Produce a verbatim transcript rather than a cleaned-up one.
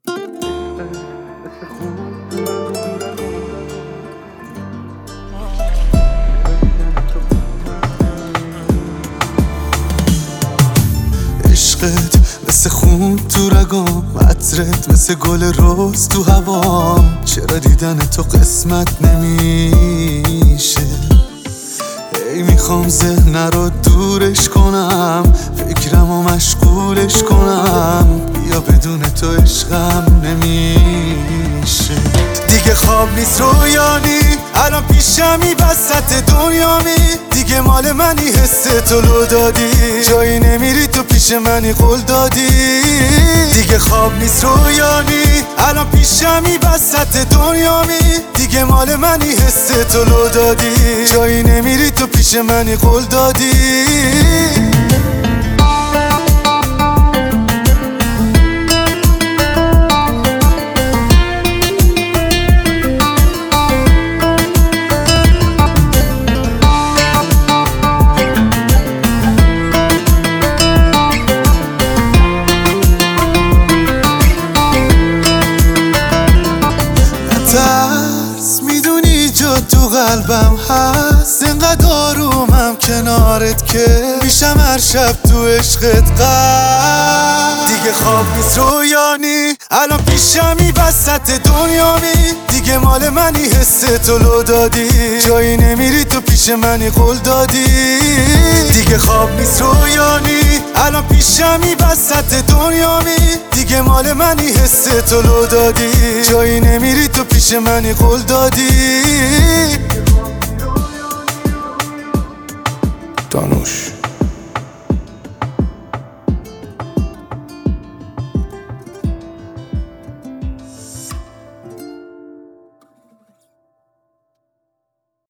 عشقت مثل خون تو رگام، عطرت مثل گل روز تو هوام. چرا دیدن تو قسمت نمیشه؟ ای میخوام ذهن رو دورش کنم، فکرم و مشغولش کنم. بیا بدون تو عشقم نمیشه. دیگه خواب نیست رویانی، الان پیشمی وسط دنیامی. دیگه مال منی، حس تو لو دادی، جایی نمیری تو پیش منی قول دادی. دیگه خواب نیست رویانی، الان پیشمی وسط دنیامی. دیگه مال منی، حس تو لو دادی، جایی نمیری تو پیش منی قول دادی. ترس میدونی جا تو قلبم هست، اینقدر آرومم کنارت که میشم هر شب تو عشقت غرق. دیگه خواب نیست رویانی، الان پیشمی وسط دنیامی. دیگه مال منی، حس تو لو دادی، جایی نمیری تو پیش منی قول دادی. دیگه خواب نیست رویانی، الان پیشمی وسط دنیامی. دیگه مال منی، حس تو لو دادی، جایی نمیری تو پیش منی قول دادی. دانوش